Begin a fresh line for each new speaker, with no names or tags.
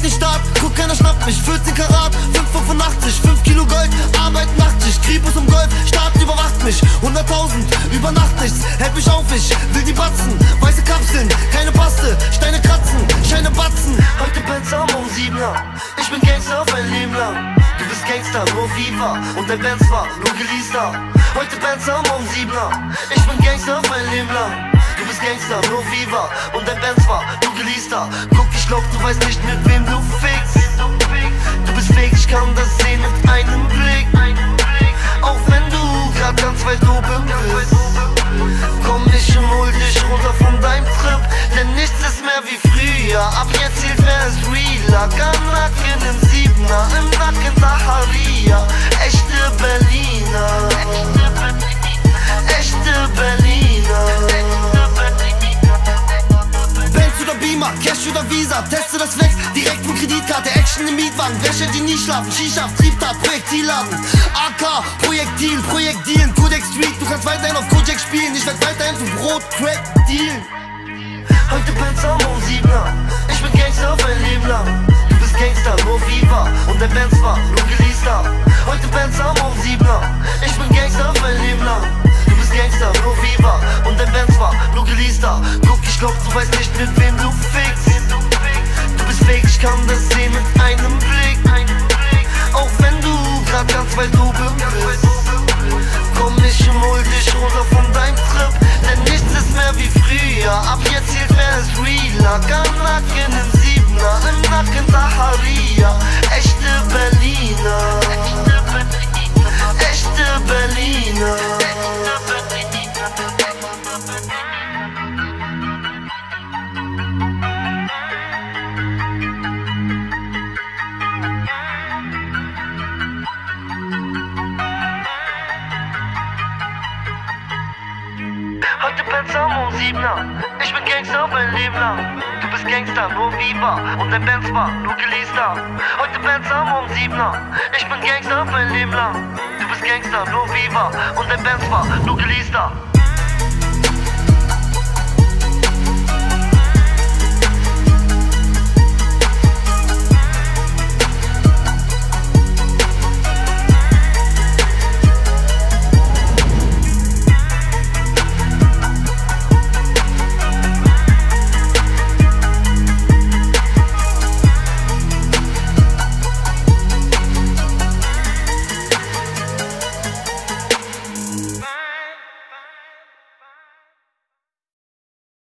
den Start, guck, keiner schnappt mich. 14 Karat, 5,85, 5 Kilo Gold, Arbeit Nachtschicht, Kribus im Golf, Staat überwacht mich. 100.000, über Nacht nichts, hält mich auf, ich will die Batzen. Weiße Kapseln, keine Paste, Steine kratzen, Scheine batzen. Heute Benzer um 7er, ich bin Gangster auf ein Leben lang. Du bist Gangster, nur Viva, und dein Benz war nur geleaster. Heute Benzer um 7er, ich bin Gangster auf ein Leben lang. Du bist Gangster, nur Viva, und dein Benz war nur geleaster. Guck, ich glaub, du weißt nicht, mit wem du fickst. Du bist fake, ich kann das sehen mit einem Blick. Auch wenn du grad ganz weit oben bist. Komm, ich und hol dich runter von deinem Trip, denn nichts ist mehr wie früher. Ab jetzt zählt, wer ist realer. Garnacken im 7er, im Nacken Saharia. Echte Berliner, echte Berliner. Benz oder Beamer, Cash oder Visa, teste das Flex, direkt mit Kreditkarte, Action im Mietwagen, Wäsche, die nie schlafen, Shisha, Triebtat, Projektilladen, AK, Projektilen, Kodex Street, du kannst weiterhin auf Kojak spielen, ich werd weiterhin für Brot, Crack, dealen. Heute Benz um 7er, ich bin Gangster auf ein Leben lang. Du bist Gangster, nur Viva, und dein Benz war nur geleaster. Heute Benz um 7er, ich bin Gangster auf ein Leben lang. Du bist Gangster, nur Viva, und dein Benz war nur geleaster. Guck, ich glaub, du weißt nicht, mit wem du fickst. Du bist fake, ich kann das sehen mit einem Blick. Auch wenn du grad ganz weit oben bist. Komm, ich und hol dich runter von deinem Trip, denn nichts ist mehr wie früher. Ab jetzt zählt, wer ist realer. Garnacken im 7er, im Nacken Saharia. Echte Berliner, echte Berliner. Heute Benzer um 7er, ich bin Gangster auf mein Leben lang. Du bist Gangster, nur Viva, und dein Benz war nur geleaster. Heute Benzer um 7er, ich bin Gangster auf mein Leben lang. Du bist Gangster, nur Viva, und dein Benz war nur geleaster.